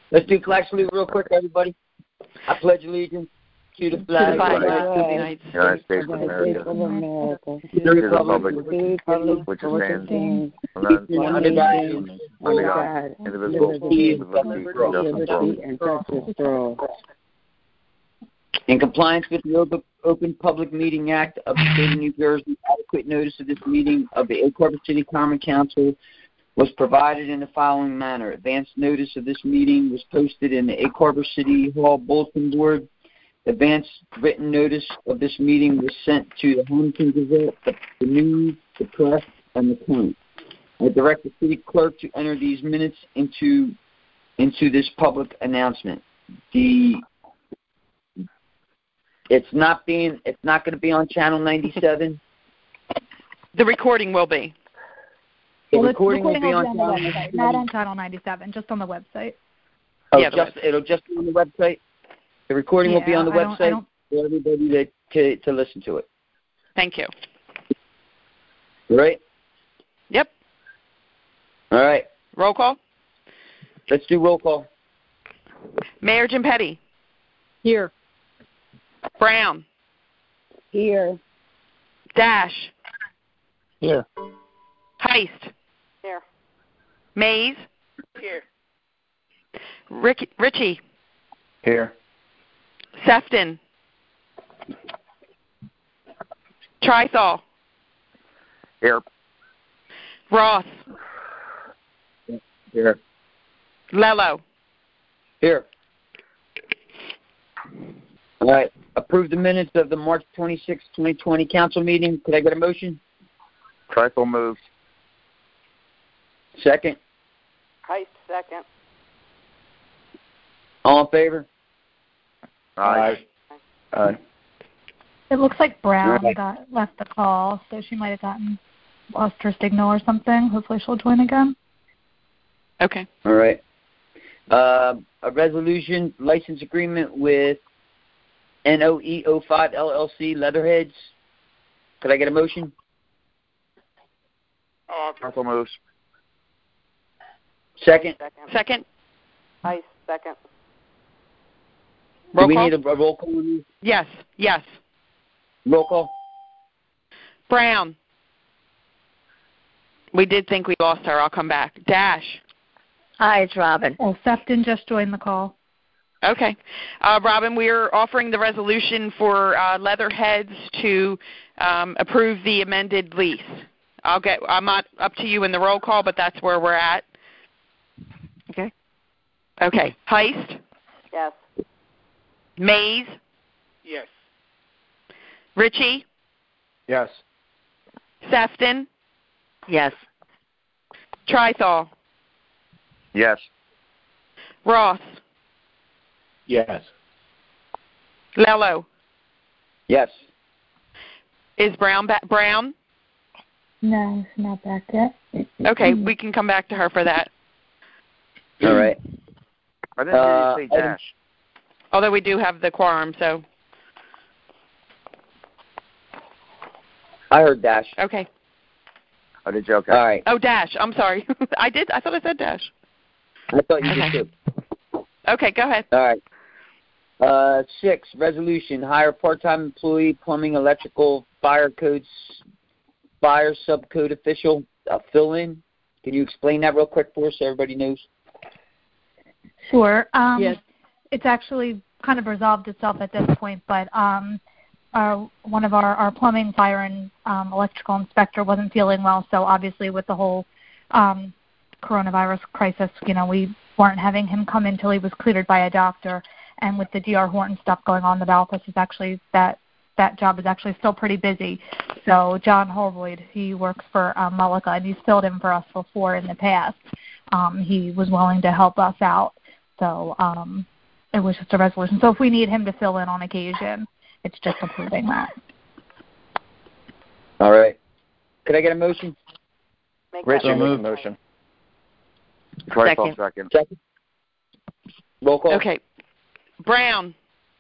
Let's do flag salute real quick, everybody. I pledge allegiance to the flag of the United States of America, to the republic which stands under God, indivisible, with liberty and justice for all. In compliance with the Open Public Meeting Act of the State of New Jersey, adequate notice of this meeting of the Egg Harbor City Common Council was provided in the following manner. Advance notice of this meeting was posted in the Egg Harbor City Hall bulletin board. Advance written notice of this meeting was sent to the Huntington Gazette, the News, the Press, and the Point. I direct the city clerk to enter these minutes into this public announcement. It's not going to be on Channel 97. The recording will be. The recording will be on the website, not on Channel 97, just on the website. Oh, yeah, it'll just be on the website? The recording will be on the website for everybody to listen to it. Thank you. Right? Yep. All right. Roll call. Let's do roll call. Mayor Jim Petty. Here. Brown. Here. Dash. Here. Heist. Here. Mays. Here. Ritchie. Here. Sefton. Trythall. Here. Ross. Here. Lello. Here. All right. Approve the minutes of the March 26, 2020 council meeting. Could I get a motion? Trythall moves. Second. Heist, second. All in favor? Aye. Aye. It looks like Brown Right. left the call, so she might have lost her signal or something. Hopefully she'll join again. Okay. All right. A resolution license agreement with NOE05 LLC Leatherheads. Could I get a motion? Trythall moves. Second. Second. Heist, second. Do Roll we call. need a roll call on these? Yes. Yes. Roll call. Brown. We did think we lost her. I'll come back. Dash. Hi, it's Robin. Oh, Sefton just joined the call. Okay. Robin, we are offering the resolution for Leatherheads to approve the amended lease. I'm not up to you in the roll call, but that's where we're at. Okay. Okay. Heist. Yes. Mays. Yes. Ritchie. Yes. Sefton. Yes. Trythall. Yes. Ross. Yes. Lello. Yes. Is Brown back? Brown? No, she's not back yet. Okay, we can come back to her for that. All right. I didn't hear you say Dash. Although we do have the quorum, so. I heard Dash. Okay. I did you? Okay. All right. Oh, Dash. I'm sorry. I thought I said Dash. I thought you Okay. did too. Okay, go ahead. All right. 6, resolution, hire part-time employee, plumbing, electrical, fire subcode official, fill-in. Can you explain that real quick for us so everybody knows? Sure. Yes. It's actually kind of resolved itself at this point, but one of our plumbing, fire, and electrical inspector wasn't feeling well, so obviously with the whole coronavirus crisis, we weren't having him come in until he was cleared by a doctor, and with the D.R. Horton stuff going on, the office is actually that job is actually still pretty busy. So John Holroyd, he works for Mullica, and he's filled in for us before in the past. He was willing to help us out, so it was just a resolution. So if we need him to fill in on occasion, it's just approving that. All right. Could I get a motion? Rachel move motion. Trythall second. Second. Roll call. Okay. Brown.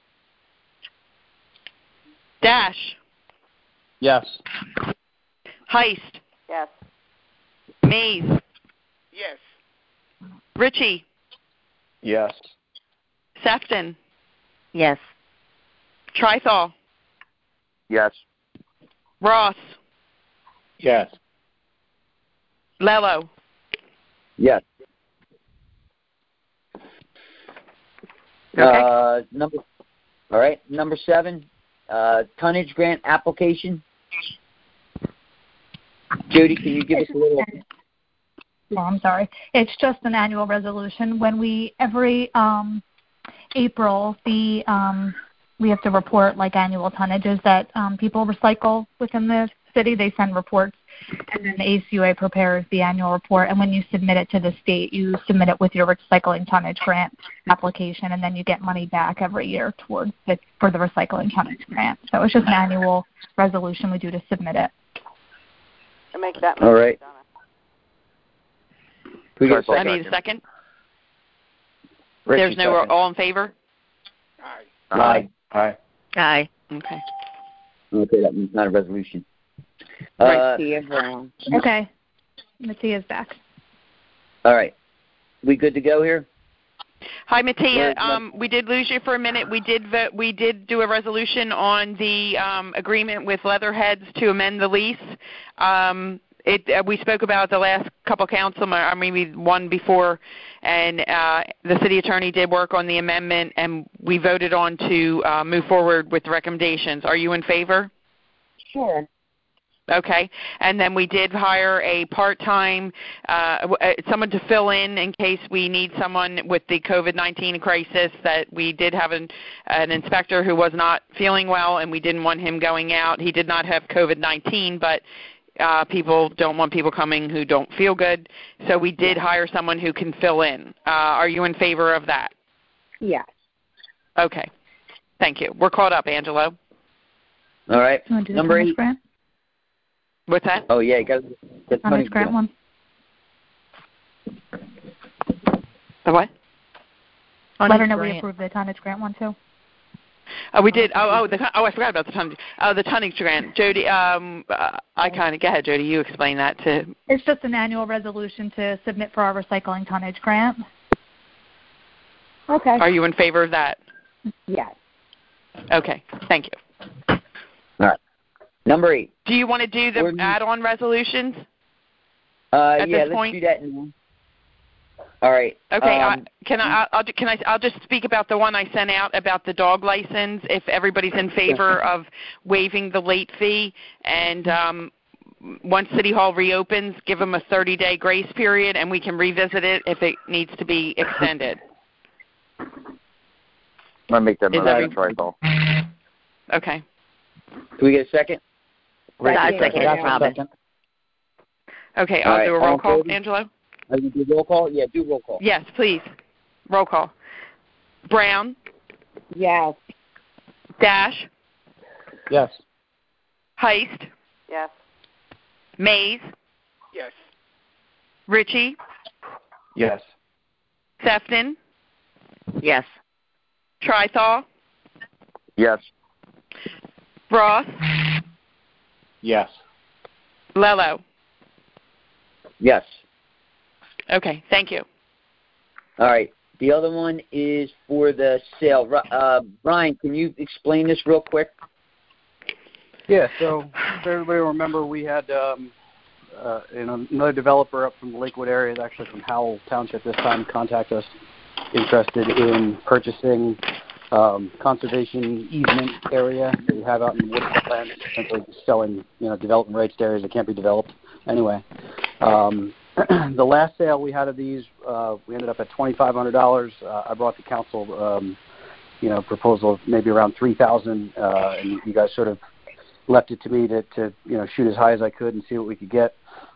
Dash. Yes. Heist. Yes. Mays. Yes. Ritchie. Yes. Sefton. Yes. Trithal. Yes. Ross. Yes. Lello. Yes. Okay. All right. Number 7, tonnage grant application. Jody, can you give us a little? Oh, I'm sorry. It's just an annual resolution. When every April, we have to report like annual tonnages that people recycle within the city. They send reports, and then the ACUA prepares the annual report. And when you submit it to the state, you submit it with your recycling tonnage grant application, and then you get money back every year for the recycling tonnage grant. So it's just an annual resolution we do to submit it. I make that. All right. I need a second. There's no all in favor? Aye. Aye. Aye. Okay. Okay, that means not a resolution. Tia Brown. Okay. Mattia's back. All right. We good to go here? Hi, Mattia. We did lose you for a minute. We did do a resolution on the agreement with Leatherheads to amend the lease. We spoke about the last couple councilmen, maybe one before, and the city attorney did work on the amendment, and we voted on to move forward with the recommendations. Are you in favor? Sure. Okay. And then we did hire a part-time, someone to fill in case we need someone with the COVID-19 crisis. That we did have an inspector who was not feeling well, and we didn't want him going out. He did not have COVID-19, but people don't want people coming who don't feel good. So we did hire someone who can fill in. Are you in favor of that? Yes. Okay. Thank you. We're caught up, Angelo. All right. Number 8. Grant? What's that? Oh, yeah. You got the tonnage grant one. The what? Let her know we approved the tonnage grant one, too. Oh, we did. I forgot about the tonnage. The tonnage grant. Jody, go ahead, Jody. You explain that to. It's just an annual resolution to submit for our recycling tonnage grant. Okay. Are you in favor of that? Yes. Okay. Thank you. All right. Number 8. Do you want to do the add-on resolutions? Let's point? do that now. All right. Okay. I'll just speak about the one I sent out about the dog license. If everybody's in favor of waiving the late fee, and once City Hall reopens, give them a 30-day grace period, and we can revisit it if it needs to be extended. I'm gonna make that motion. Trithal. Okay. Can we get a second? Second, Robin. Okay. I'll do a roll call, Angelo. You do roll call? Yeah, do roll call. Yes, please. Roll call. Brown. Yes. Dash. Yes. Heist. Yes. Mays. Yes. Ritchie. Yes. Sefton. Yes. Trithal. Yes. Ross. Yes. Lello. Yes. Okay, thank you. All right. The other one is for the sale. Brian, can you explain this real quick? Yeah, so if everybody remember, we had another developer up from the Lakewood area, actually from Howell Township this time, contact us interested in purchasing conservation easement area that we have out in wood land, essentially selling development rights to areas that can't be developed anyway. The last sale we had of these, we ended up at $2,500. I brought the council, proposal of maybe around $3,000, and you guys sort of left it to me to shoot as high as I could and see what we could get.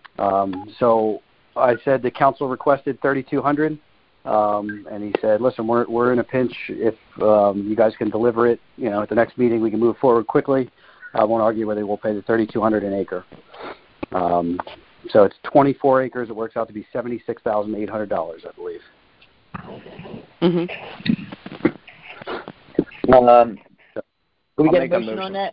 So I said the council requested $3,200, and he said, "Listen, we're in a pinch. If you guys can deliver it, at the next meeting, we can move forward quickly. I won't argue whether we'll pay the $3,200 an acre." So it's 24 acres. It works out to be $76,800, I believe. Mm-hmm. Can we get a motion on that?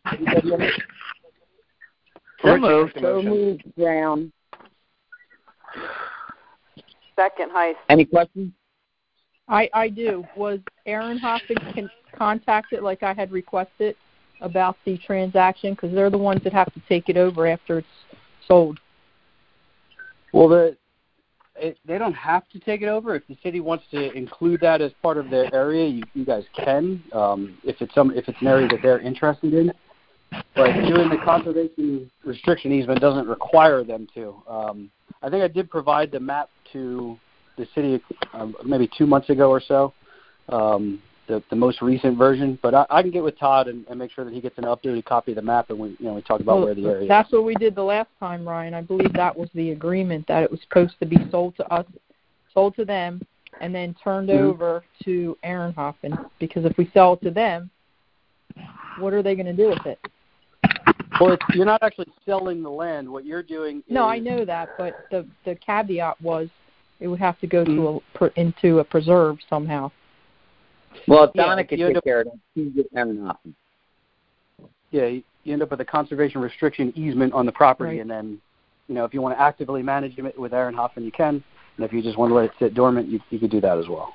So moved, Brown. Second, Heist. Any questions? I do. Was Ehrenhofen contacted like I had requested about the transaction? Because they're the ones that have to take it over after it's sold. Well, they don't have to take it over. If the city wants to include that as part of their area, you guys can. If it's an area that they're interested in. But doing the conservation restriction easement doesn't require them to. I think I did provide the map to the city maybe 2 months ago or so, the most recent version. But I can get with Todd and make sure that he gets an updated copy of the map, and we talk about where the area is. That's what we did the last time, Ryan. I believe that was the agreement, that it was supposed to be sold to us, sold to them, and then turned over to Ehrenhofen. Because if we sell it to them, what are they going to do with it? Well, you're not actually selling the land. What you're doing is... No, I know that, but the caveat was it would have to go into a preserve somehow. Well, if Donna could take care of that, she's get Ehrenhofen. Yeah, you end up with a conservation restriction easement on the property, and then, if you want to actively manage it with Ehrenhofen, you can. And if you just want to let it sit dormant, you could do that as well.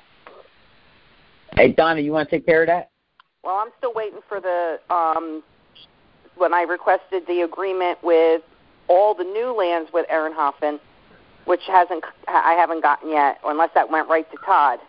Hey, Donna, you want to take care of that? Well, I'm still waiting for the when I requested the agreement with all the new lands with Ehrenhofen, which I haven't gotten yet, unless that went right to Todd.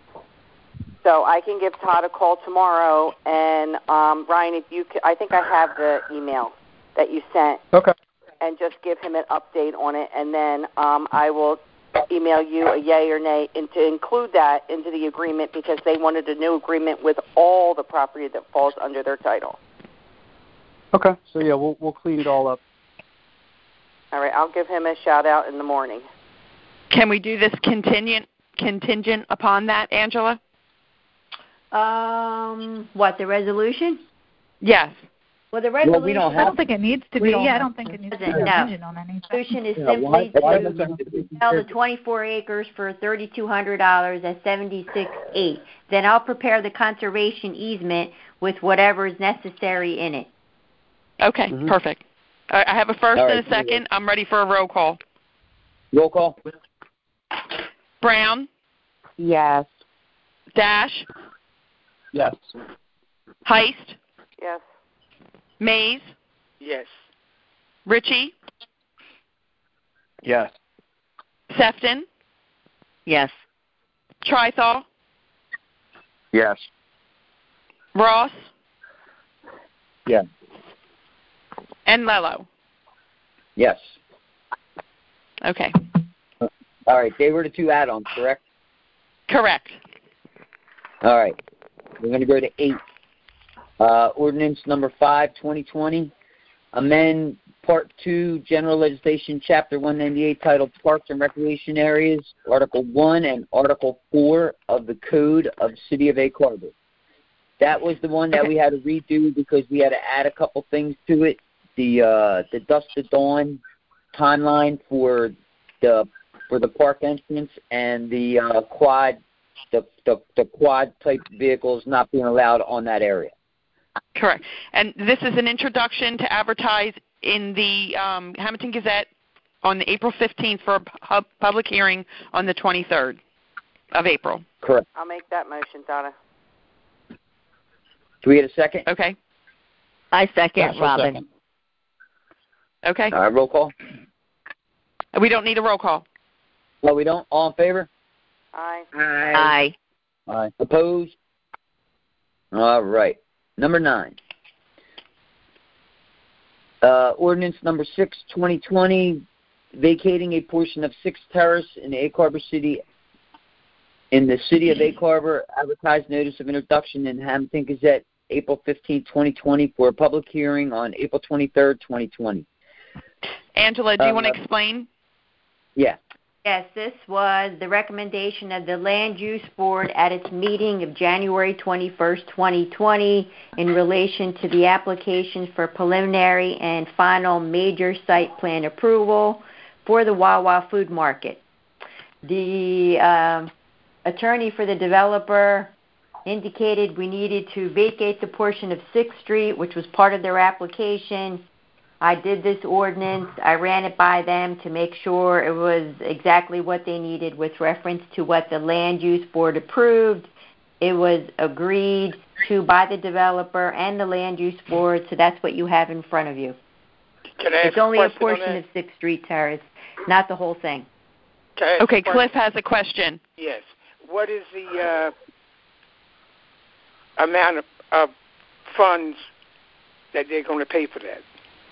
So I can give Todd a call tomorrow, and Ryan, if you could, I think I have the email that you sent. Okay. And just give him an update on it, and then I will email you a yay or nay and to include that into the agreement, because they wanted a new agreement with all the property that falls under their title. Okay. So yeah, we'll clean it all up. All right. I'll give him a shout out in the morning. Can we do this contingent upon that, Angela? What, the resolution? Yes. Well, the resolution... Well, I don't think it needs to be. I don't think it needs to be contingent on anything. The resolution is simply to sell the 24 acres for $3,200 at 76.8. Then I'll prepare the conservation easement with whatever is necessary in it. Okay, perfect. I have a first and a second. I'm ready for a roll call. Roll call. Brown? Yes. Dash? Yes. Heist? Yes. Mays? Yes. Ritchie? Yes. Sefton? Yes. Trithal? Yes. Ross? Yes. And Lello? Yes. Okay. All right. They were the two add-ons, correct? Correct. All right. We're going to go to 8. Ordinance number 5, 2020. Amend Part 2, General Legislation, Chapter 198, titled Parks and Recreation Areas, Article 1 and Article 4 of the Code of the City of Egg Harbor. That was the one that we had to redo because we had to add a couple things to it. The dusk to dawn timeline for the park entrance and the quad type vehicles not being allowed on that area. Correct. And this is an introduction to advertise in the Hamilton Gazette on April 15th for a public hearing on the 23rd of April. Correct. I'll make that motion, Donna. Do we get a second? Okay. I second, Robin. Second. Okay. All right, roll call. We don't need a roll call. Well, we don't. All in favor? Aye. Aye. Aye. Opposed? All right. Number 9. Ordinance number 6, 2020, vacating a portion of 6th Terrace in the Egg Harbor City, in the City of Egg Harbor. Advertised notice of introduction in Hamilton Gazette, April 15, 2020, for a public hearing on April 23rd, 2020. Angela, do you want to explain? Yeah. Yes, this was the recommendation of the Land Use Board at its meeting of January 21st, 2020, in relation to the application for preliminary and final major site plan approval for the Wawa Food Market. The attorney for the developer indicated we needed to vacate the portion of 6th Street, which was part of their application, I did this ordinance. I ran it by them to make sure it was exactly what they needed with reference to what the land use board approved. It was agreed to by the developer and the land use board, so that's what you have in front of you. Can I ask it's only a question portion of 6th Street Terrace, not the whole thing. Okay, Cliff has a question. Yes. What is the amount of funds that they're going to pay for that?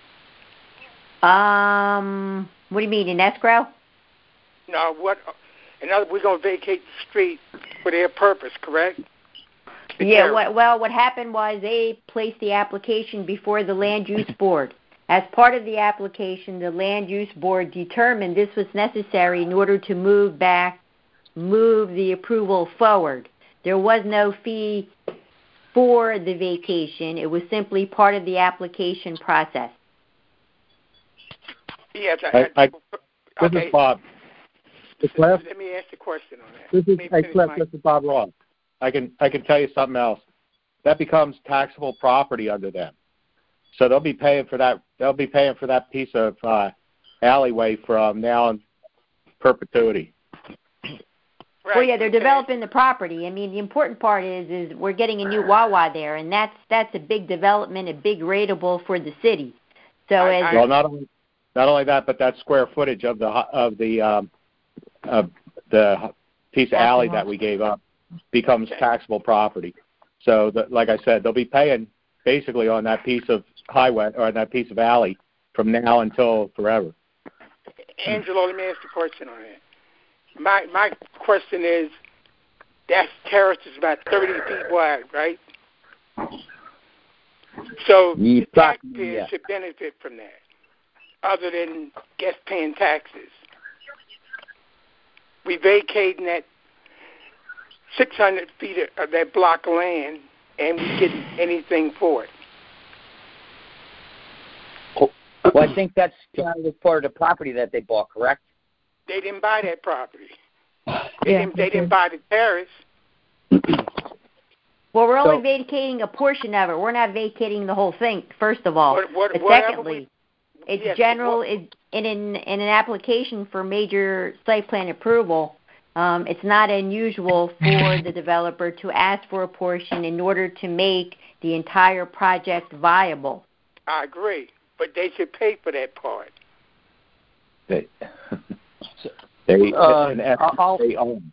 What do you mean, in escrow? No, what? In other, we're going to vacate the street for their purpose, correct? Yeah. What happened was they placed the application before the land use board. As part of the application, the land use board determined this was necessary in order to move the approval forward. There was no fee for the vacation. It was simply part of the application process. Yes, this is Bob. Cliff? Let me ask the question on that. Cliff, this is Bob Ross. I can tell you something else. That becomes taxable property under them. So they'll be paying for that. They'll be paying for that piece of alleyway from now in perpetuity. Right. Well, yeah, they're developing the property. I mean, the important part is we're getting a new Wawa there, and that's a big development, a big rateable for the city. So well, not only that, but that square footage of the piece of alley that we gave up becomes taxable property. So, like I said, they'll be paying basically on that piece of highway or that piece of alley from now until forever. Angelo, let me ask you a question on that. My question is, that terrace is about 30 feet wide, right? So the taxpayers should benefit from that, other than guests paying taxes. We vacating that 600 feet of that block of land, and we getting anything for it. Well, I think that's kind of part of the property that they bought, correct? They didn't buy that property. They didn't buy the terrace. Well, we're only vacating a portion of it. We're not vacating the whole thing, first of all. But secondly, it's general. In an application for major site plan approval, it's not unusual for the developer to ask for a portion in order to make the entire project viable. I agree, but they should pay for that part. They own.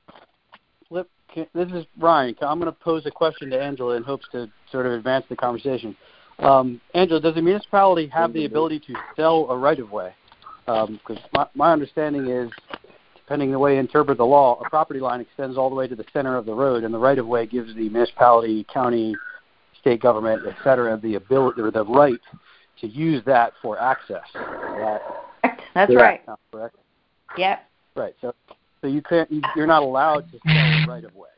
This is Ryan. I'm going to pose a question to Angela in hopes to sort of advance the conversation. Angela, does the municipality have the ability to sell a right-of-way? Because my understanding is, depending on the way you interpret the law, a property line extends all the way to the center of the road, and the right-of-way gives the municipality, county, state government, et cetera, the ability or the right to use that for access. That's right. Correct. Yep. Right. So you can't. You're not allowed to sell a right-of-way.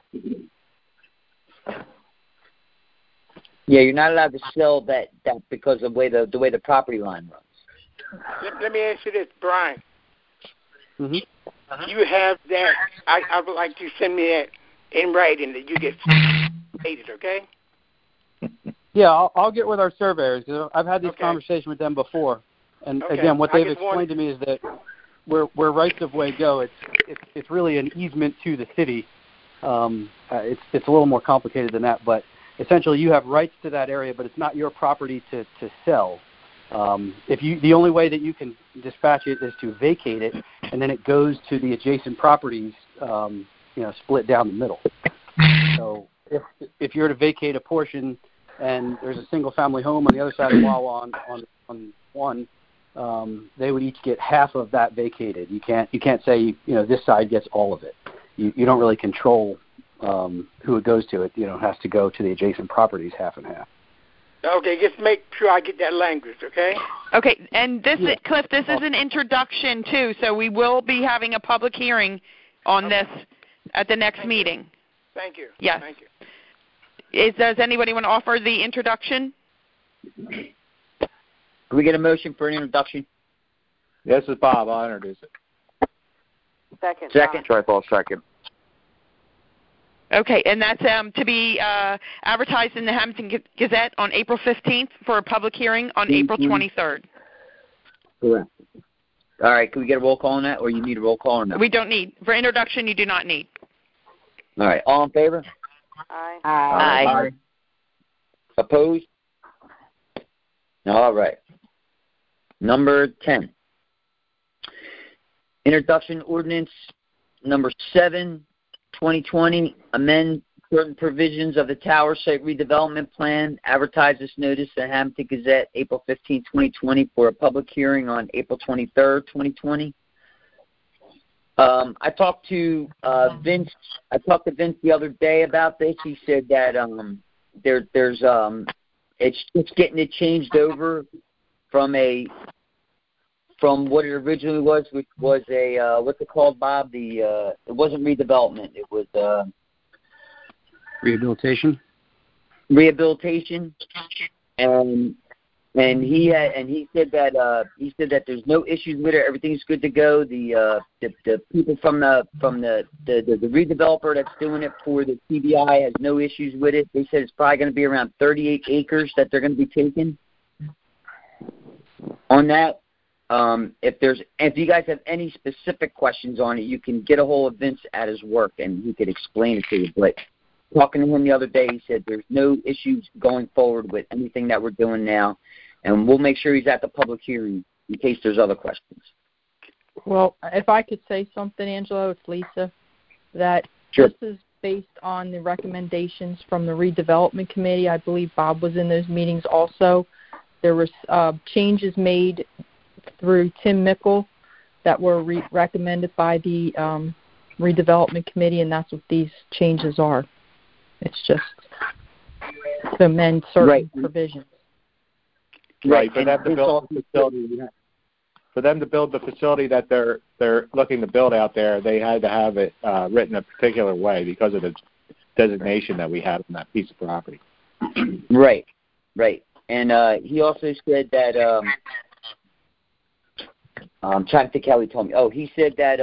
Yeah, you're not allowed to sell that because of the way the property line runs. Let me ask you this, Brian. Mm-hmm. You have that. I would like you to send me that in writing that you get stated, okay? Yeah, I'll get with our surveyors. I've had this conversation with them before, and again, what they've explained to me is that where rights of way go, it's really an easement to the city. It's a little more complicated than that, but essentially you have rights to that area, but it's not your property to sell. The only way that you can dispatch it is to vacate it, and then it goes to the adjacent properties, split down the middle. So if you're to vacate a portion and there's a single family home on the other side of Wawa on one, they would each get half of that vacated. You can't say this side gets all of it. You don't really control who it goes to. It has to go to the adjacent properties half and half. Okay, just make sure I get that language, okay? Okay, and Cliff, this is an introduction too, so we will be having a public hearing on this at the next meeting. Thank you. Yes. Thank you. Does anybody want to offer the introduction? Can we get a motion for an introduction? This is Bob. I'll introduce it. Second. Trifle, second. Okay, and that's to be advertised in the Hamilton Gazette on April 15th for a public hearing on April 23rd. Correct. All right, can we get a roll call on that, or you need a roll call on that? We don't need. For introduction, you do not need. All right, all in favor? Aye. Aye. Opposed? All right. Number 10. Introduction ordinance number 7, 2020, amend certain provisions of the Tower Site Redevelopment Plan. Advertise this notice in the Hamilton Gazette April 15, 2020 for a public hearing on April 23, 2020. I talked to Vince. I talked to Vince the other day about this. He said that it's getting it changed over from what it originally was, which was a what's it called, Bob? It wasn't redevelopment. It was Rehabilitation. And he said that there's no issues with it. Everything's good to go. The people from the redeveloper that's doing it for the TBI has no issues with it. They said it's probably going to be around 38 acres that they're going to be taking on that. If you guys have any specific questions on it, you can get a hold of Vince at his work and he could explain it to you. But talking to him the other day, he said there's no issues going forward with anything that we're doing now, and we'll make sure he's at the public hearing in case there's other questions. Well, if I could say something, Angelo, it's Lisa, that Sure. This is based on the recommendations from the redevelopment committee. I believe Bob was in those meetings also. There was changes made through Tim Mickle that were recommended by the redevelopment committee, and that's what these changes are. It's just to amend certain provisions. Right, for them to build the facility. For them to build the facility that they're looking to build out there, they had to have it written a particular way because of the designation that we have on that piece of property. Right. And he also said that I'm trying to think how he told me. Oh, he said that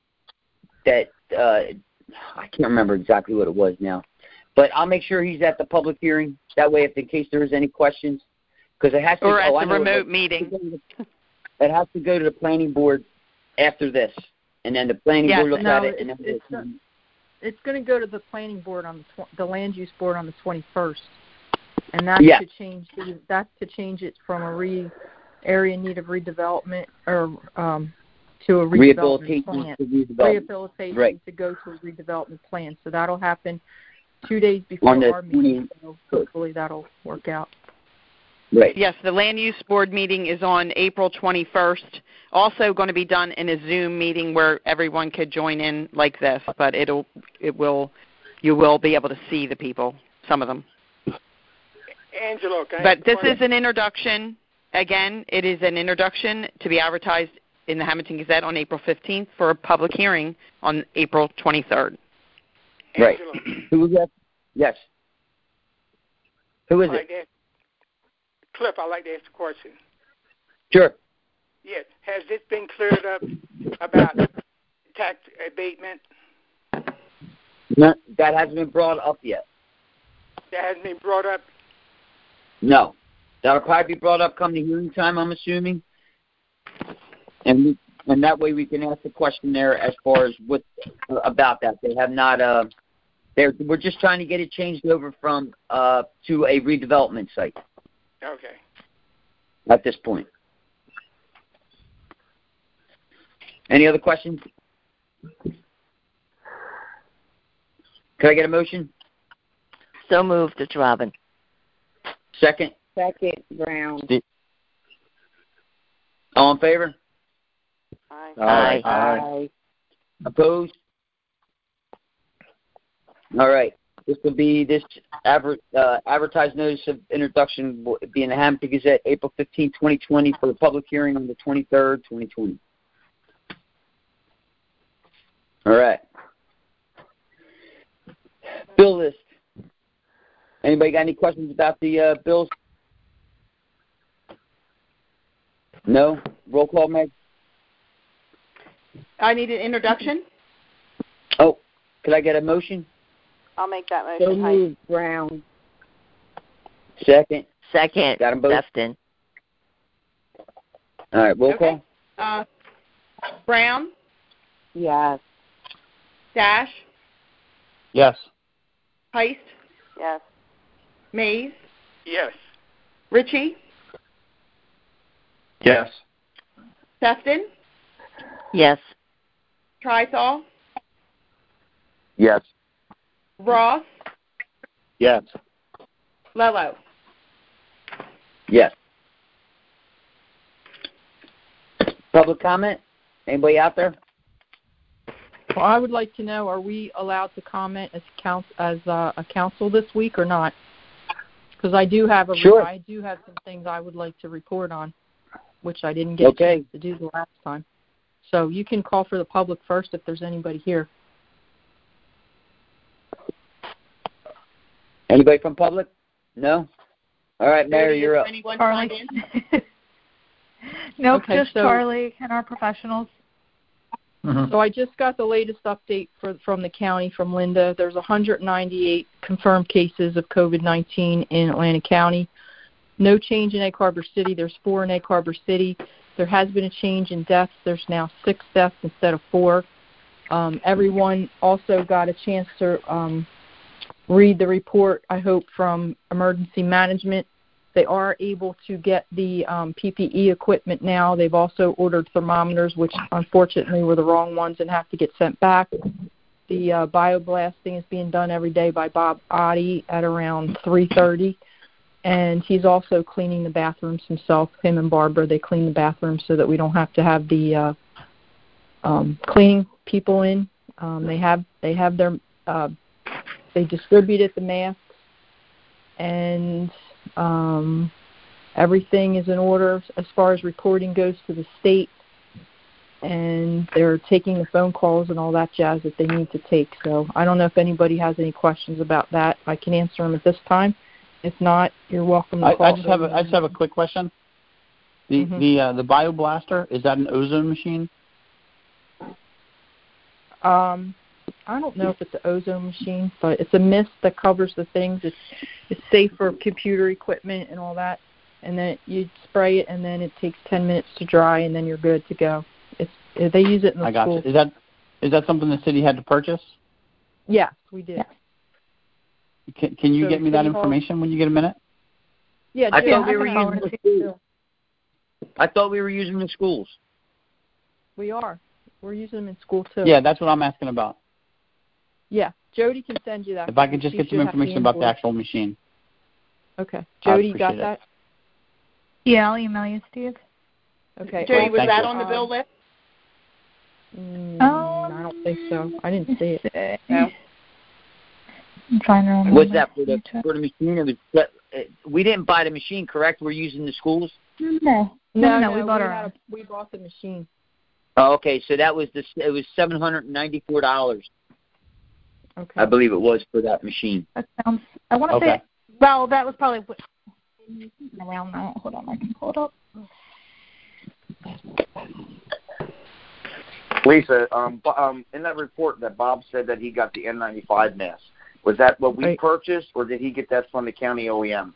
I can't remember exactly what it was now, but I'll make sure he's at the public hearing. That way, if in case there is any questions, because it has to. Or at the remote meeting. It has to go to the planning board after this, and then the planning board looks at it. And it's going to go to the planning board on the land use board on the 21st, and that's to change. That's to change it from a area in need of redevelopment or to a redevelopment plan. Rehabilitation to go to a redevelopment plan. So that'll happen 2 days before our meeting. So hopefully that'll work out. Right. Yes, the land use board meeting is on April 21st. Also going to be done in a Zoom meeting where everyone could join in like this, but you will be able to see the people, some of them. Angelo, but this is an introduction. Again, it is an introduction to be advertised in the Hamilton Gazette on April 15th for a public hearing on April 23rd. Right. Who is that? Yes. Who is it? Cliff, I'd like to ask a question. Sure. Yes. Has this been cleared up about tax abatement? No, that hasn't been brought up yet. That hasn't been brought up? No. That'll probably be brought up come the hearing time, I'm assuming. And that way we can ask the question there as far as what about that. They have not we're just trying to get it changed over from to a redevelopment site. Okay. At this point. Any other questions? Can I get a motion? So moved. It's Robin. Second? Second, Brown. All in favor? Aye. Aye. Opposed? All right. This will be this advertised notice of introduction will be in the Hamilton Gazette April 15, 2020 for the public hearing on the 23rd, 2020. All right. Bill list. Anybody got any questions about the bills? No? Roll call, Meg? I need an introduction. Oh, could I get a motion? I'll make that So motion. Height. moved, Brown. Second. Second, Got 'em both? Sefton. All right, roll Okay. call. Brown, Yes. Dash, Yes. Heist, Yes. Mays, Yes. Ritchie, Yes. Sefton, Yes. Trisol, Yes. Ross, Yes. Lello. Yes. Public comment? Anybody out there? Well, I would like to know: are we allowed to comment as a council this week or not? Because I do have Sure. I do have some things I would like to report on, which I didn't get a chance to do the last time. So you can call for the public first if there's anybody here. Anybody from public? No? All right, Mayor, Jody, you're is up. anyone Charlie. signed in? Nope, Okay, just so- Charlie and our professionals. Mm-hmm. So I just got the latest update from the county, from Linda. There's 198 confirmed cases of COVID-19 in Atlantic County. No change in Egg Harbor City. There's 4 in Egg Harbor City. There has been a change in deaths. There's now 6 deaths instead of 4. Everyone also got a chance to read the report, I hope, from emergency management. They are able to get the PPE equipment now. They've also ordered thermometers, which unfortunately were the wrong ones and have to get sent back. The bioblasting is being done every day by Bob Oddie at around 3:30. And he's also cleaning the bathrooms himself. Him and Barbara, they clean the bathrooms so that we don't have to have the cleaning people in. They have their they distributed the masks, and everything is in order as far as reporting goes to the state, and they're taking the phone calls and all that jazz that they need to take. So I don't know if anybody has any questions about that. I can answer them at this time. If not, you're welcome to call. I just have a quick question. The BioBlaster, is that an ozone machine? I don't know if it's an ozone machine, but it's a mist that covers the things. It's safe for computer equipment and all that. And then you spray it, and then it takes 10 minutes to dry, and then you're good to go. They use it in the I got school. you. Is that something the city had to purchase? Yes, we did. Can you So get me that City Hall- information when you get a minute? Yeah, I Jill, thought we were I can using forward the it to you. schools. I thought we were using the schools. We are. We're using them in school, too. Yeah, that's what I'm asking about. Yeah, Jody can send you that. If I could just She get some should have information about the invoice. actual machine. Okay. Jody, you got appreciate it. that? Yeah, I'll email you, Steve. Okay. Jody, was thank that you. on the bill list? I don't think so. I didn't see it. No. I'm trying to remember. What's that for the machine? It was, we didn't buy the machine, correct? We're using the schools. No, we bought our own. We bought the machine. Oh, okay, so that was it was $794. Okay. I believe it was for that machine. That sounds. I want to say. Well, that was probably around that. Hold on, I can pull it up. Lisa, in that report that Bob said that he got the N95 mask, was that what we purchased, or did he get that from the county OEM?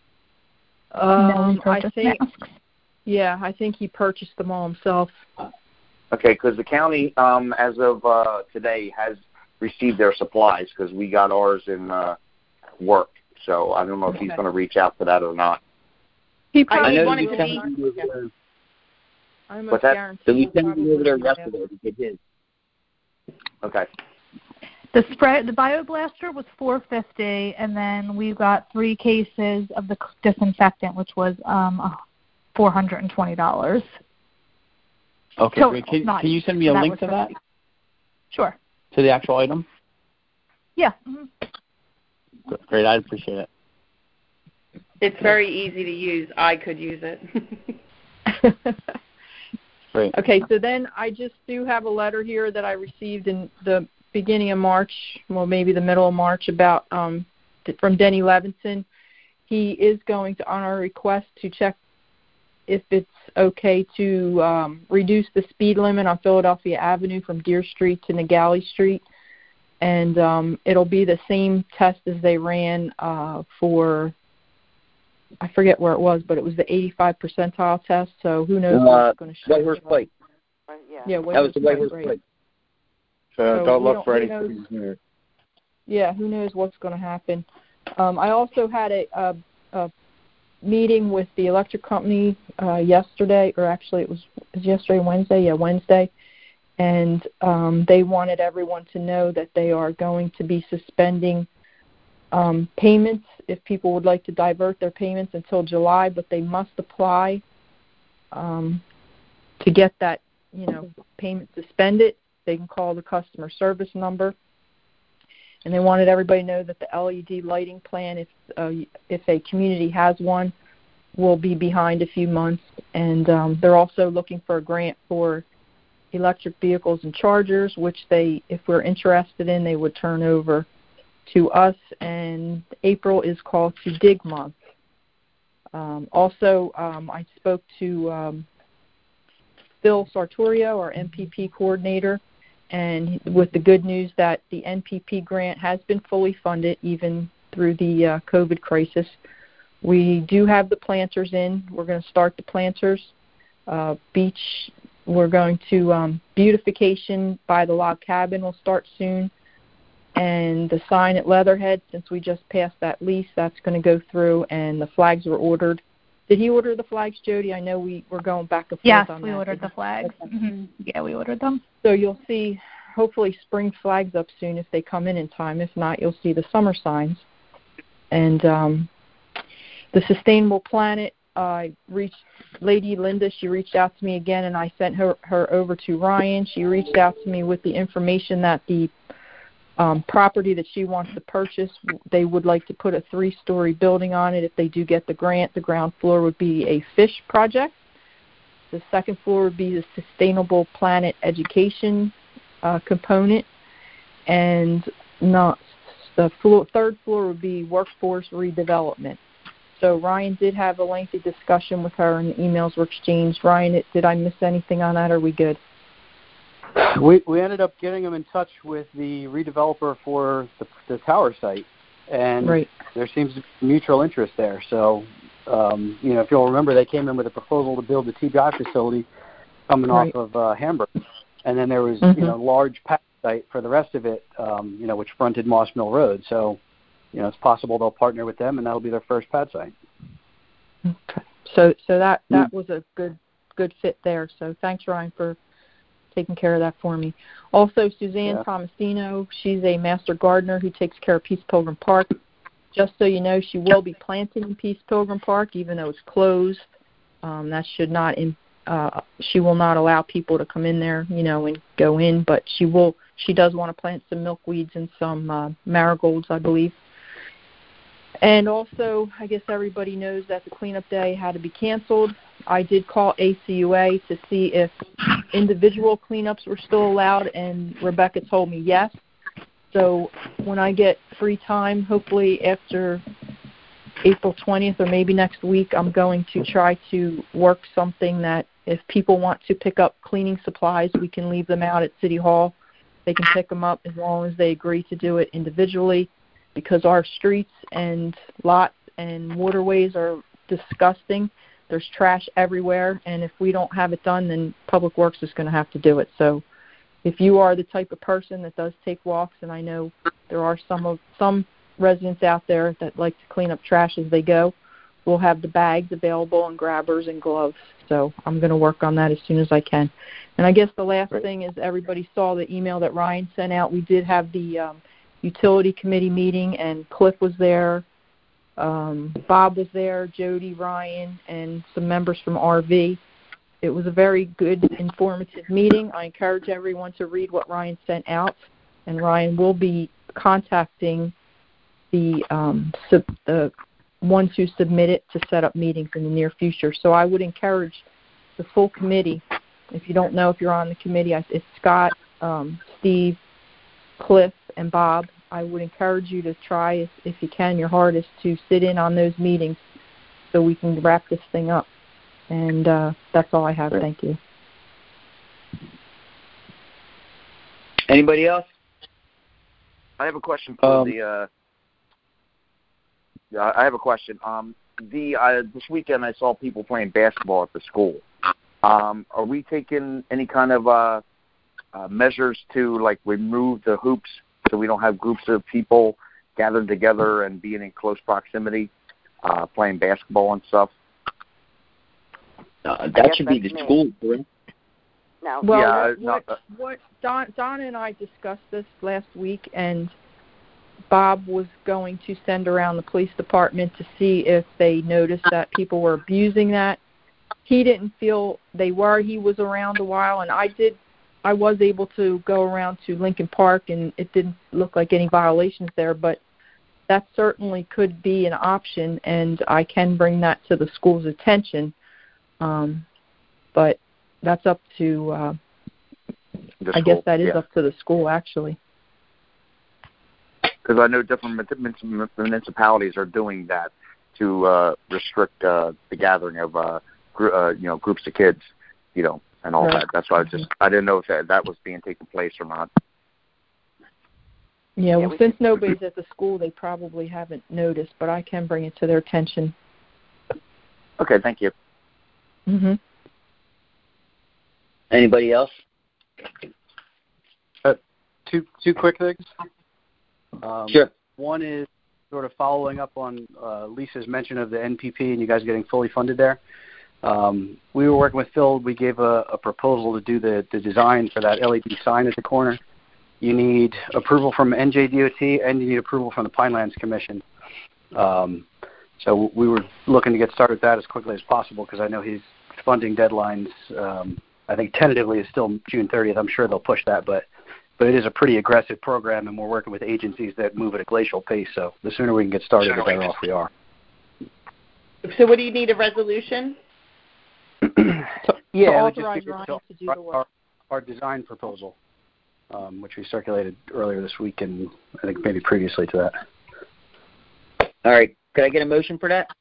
I think. Masks. Yeah, I think he purchased them all himself. Okay, because the county, as of today, has received their supplies because we got ours in work. So I don't know if he's going to reach out for that or not. He I probably wanted to sent be. you I What's almost that? guarantee. So we he'll sent you over there probably yesterday to get his. Okay. The BioBlaster was $450, and then we got 3 cases of the disinfectant, which was $420. Okay, So, great. Can not you send me a that link was to that? Sure. To the actual item? Yeah. Great, I'd appreciate it. It's very easy to use. I could use it. Great. Okay, so then I just do have a letter here that I received in the beginning of March, well, maybe the middle of March, about from Denny Levinson. He is going to, on our request, to check if it's okay to reduce the speed limit on Philadelphia Avenue from Deer Street to Nagali Street. and it'll be the same test as they ran for, I forget where it was, but it was the 85 percentile test. So who knows what's going to show. White Horse Pike. Yeah, that was the White Horse Pike. So don't look for anything here. Yeah, who knows what's going to happen. I also had a meeting with the electric company yesterday, or actually it was yesterday, Wednesday? Yeah, Wednesday. And they wanted everyone to know that they are going to be suspending payments if people would like to divert their payments until July, but they must apply to get that, payment suspended. They can call the customer service number. And they wanted everybody to know that the LED lighting plan, if a community has one, will be behind a few months. And they're also looking for a grant for electric vehicles and chargers, which if we're interested in, they would turn over to us. And April is called To Dig Month. Also, I spoke to Phil Sartorio, our MPP coordinator, and with the good news that the NPP grant has been fully funded even through the COVID crisis. We do have the planters in. We're going to start the planters. Beach, we're going to beautification by the log cabin will start soon. And the sign at Leatherhead, since we just passed that lease, that's going to go through, and the flags were ordered. Did he order the flags, Jody? I know we were going back and forth on that. Yes, we ordered the flags. Mm-hmm. Yeah, we ordered them. So you'll see, hopefully, spring flags up soon if they come in time. If not, you'll see the summer signs. And the Sustainable Planet, Lady Linda, she reached out to me again, and I sent her over to Ryan. She reached out to me with the information that the property that she wants to purchase, they would like to put a 3-story building on it. If they do get the grant, the ground floor would be a fish project. The second floor would be the Sustainable Planet education component, and the third floor would be workforce redevelopment. So Ryan did have a lengthy discussion with her, and the emails were exchanged. Ryan, did I miss anything on that? Or are we good? We ended up getting them in touch with the redeveloper for the tower site, and there seems to be mutual interest there. So, if you'll remember, they came in with a proposal to build the TBI facility coming off of Hamburg, and then there was large pad site for the rest of it, which fronted Moss Mill Road. So, it's possible they'll partner with them, and that'll be their first pad site. Okay. So that was a good fit there. So thanks, Ryan, for taking care of that for me. Also, Suzanne Tomasino, she's a master gardener who takes care of Peace Pilgrim Park. Just so you know, she will be planting in Peace Pilgrim Park, even though it's closed. That should not, she will not allow people to come in there, and go in, but she does want to plant some milkweeds and some marigolds, I believe. And also, I guess everybody knows that the cleanup day had to be canceled. I did call ACUA to see if individual cleanups were still allowed, and Rebecca told me yes. So when I get free time, hopefully after April 20th or maybe next week, I'm going to try to work something that if people want to pick up cleaning supplies, we can leave them out at City Hall. They can pick them up as long as they agree to do it individually, because our streets and lots and waterways are disgusting. There's trash everywhere, and if we don't have it done, then Public Works is going to have to do it. So if you are the type of person that does take walks, and I know there are some residents out there that like to clean up trash as they go, we'll have the bags available and grabbers and gloves. So I'm going to work on that as soon as I can. And I guess the last thing is everybody saw the email that Ryan sent out. We did have the utility committee meeting, and Cliff was there. Bob was there, Jody, Ryan, and some members from RV. It was a very good, informative meeting. I encourage everyone to read what Ryan sent out, and Ryan will be contacting the ones who submit it to set up meetings in the near future. So I would encourage the full committee. If you don't know if you're on the committee, it's Scott, Steve, Cliff, and Bob. I would encourage you to try, if you can, your hardest to sit in on those meetings so we can wrap this thing up. And that's all I have. Thank you. Anybody else? I have a question for I have a question. This weekend I saw people playing basketball at the school. Are we taking any kind of measures to like remove the hoops so we don't have groups of people gathered together and being in close proximity, playing basketball and stuff? That should be the school, correct? No. Well, what Donna and I discussed this last week, and Bob was going to send around the police department to see if they noticed that people were abusing that. He didn't feel they were. He was around a while, and I was able to go around to Lincoln Park, and it didn't look like any violations there, but that certainly could be an option, and I can bring that to the school's attention. But that's up to, I guess that is up to the school, actually. Because I know different municipalities are doing that to restrict the gathering of groups of kids, and all that. That's why I didn't know if that was being taken place or not. Yeah, well, since nobody's at the school, they probably haven't noticed, but I can bring it to their attention. Okay, thank you. Mhm. Anybody else? Two quick things. Sure. One is sort of following up on Lisa's mention of the NPP and you guys getting fully funded there. We were working with Phil. We gave a proposal to do the design for that LED sign at the corner. You need approval from NJDOT and you need approval from the Pinelands Commission. So we were looking to get started with that as quickly as possible because I know his funding deadlines, I think tentatively is still June 30th. I'm sure they'll push that, but it is a pretty aggressive program, and we're working with agencies that move at a glacial pace. So the sooner we can get started, the better off we are. So what do you need, a resolution? Yeah, to authorize Ryan to do the work. Our design proposal, which we circulated earlier this week, and I think maybe previously to that. All right. Could I get a motion for that?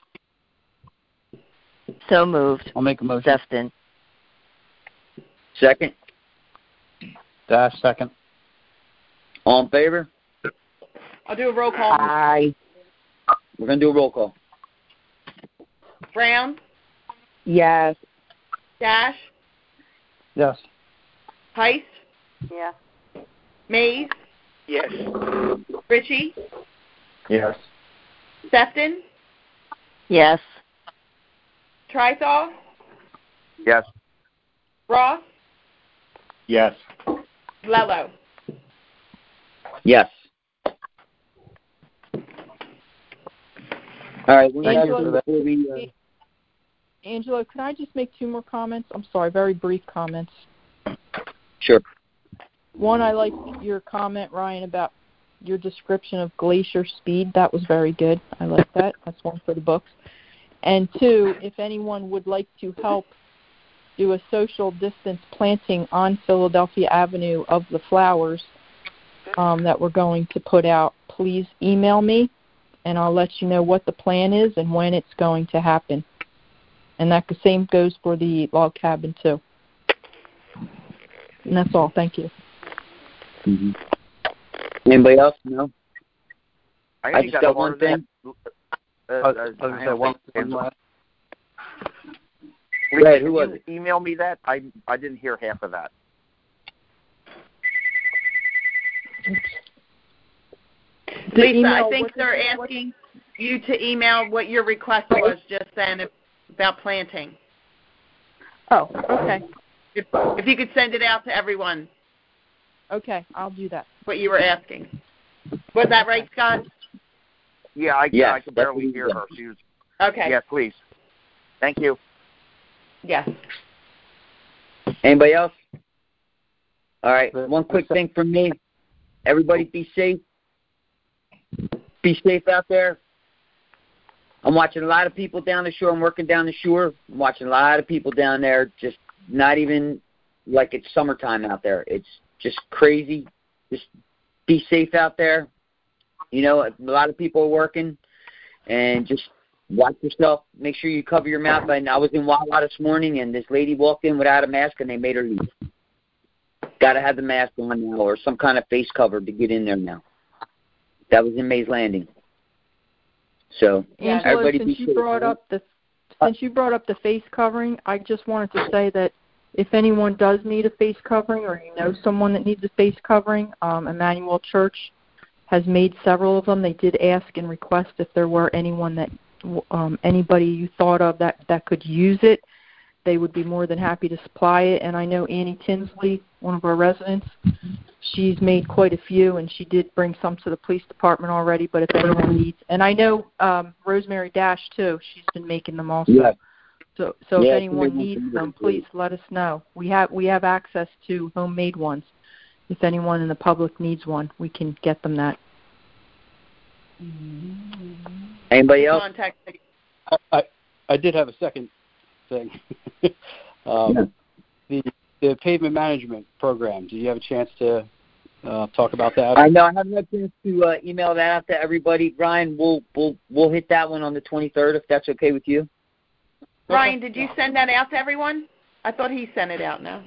So moved. I'll make a motion. Sefton. Second? Dash, second. All in favor? I'll do a roll call. Aye. We're going to do a roll call. Brown? Yes. Dash? Yes. Heiss? Yeah. Mays? Yes. Ritchie? Yes. Sefton? Yes. Trithal? Yes. Ross? Yes. Lello? Yes. All right. Angela, could I just make two more comments? I'm sorry, very brief comments. Sure. One, I like your comment, Ryan, about your description of glacier speed. That was very good. I like that. That's one for the books. And two, if anyone would like to help do a social distance planting on Philadelphia Avenue of the flowers that we're going to put out, please email me, and I'll let you know what the plan is and when it's going to happen. And that the same goes for the log cabin, too. And that's all. Thank you. Mm-hmm. Anybody else? No? I just got one thing. One last. Right, who was it? Email me that. I didn't hear half of that. Lisa, I think they're asking you to email what your request was just then about planting. Oh, okay. If you could send it out to everyone. Okay, I'll do that. What you were asking. Was that right, Scott? Yeah, I can barely hear her. She was. Okay. Yeah, please. Thank you. Yes. Anybody else? All right. One quick thing from me. Everybody be safe. Be safe out there. I'm watching a lot of people down the shore. I'm working down the shore. I'm watching a lot of people down there, just not even like it's summertime out there. It's just crazy. Just be safe out there. A lot of people are working, and just watch yourself. Make sure you cover your mouth. I was in Wawa this morning, and this lady walked in without a mask, and they made her leave. Got to have the mask on now or some kind of face cover to get in there now. That was in Mays Landing. So Angela, everybody since be you safe. brought up the face covering, I just wanted to say that if anyone does need a face covering or you know someone that needs a face covering, Emmanuel Church has made several of them. They did ask and request if there were anyone that anybody you thought of that could use it. They would be more than happy to supply it. And I know Annie Tinsley, one of our residents, she's made quite a few, and she did bring some to the police department already. But if anyone needs, and I know Rosemary Dash too, she's been making them also. Yeah. So if anyone needs them, please let us know. We have access to homemade ones. If anyone in the public needs one, we can get them that. Anybody else? Contact. I did have a second thing. The pavement management program. Do you have a chance to talk about that? I know I haven't had a chance to email that out to everybody. Ryan, we'll hit that one on the 23rd if that's okay with you. Ryan, did you send that out to everyone? I thought he sent it out now.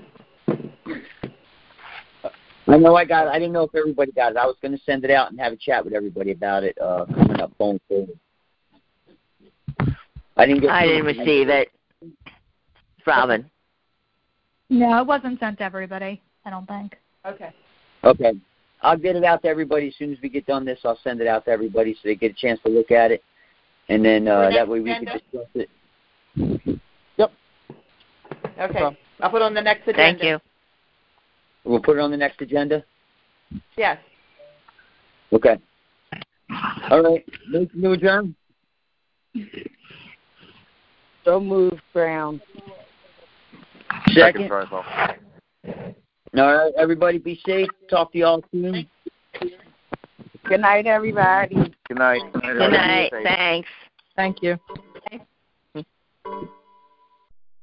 I know I got it. I didn't know if everybody got it. I was going to send it out and have a chat with everybody about it coming up going forward. I didn't receive it. Robin. No, it wasn't sent to everybody, I don't think. Okay. Okay. I'll get it out to everybody as soon as we get done this. I'll send it out to everybody so they get a chance to look at it. And then that way we can discuss it. Yep. Okay. I'll put it on the next agenda. Thank you. We'll put it on the next agenda? Yes. Okay. All right. Motion to adjourn? So moved, Brown. Second. All right. Everybody be safe. Talk to you all soon. Good night, everybody. Good night. Good night. Thanks. Thank you.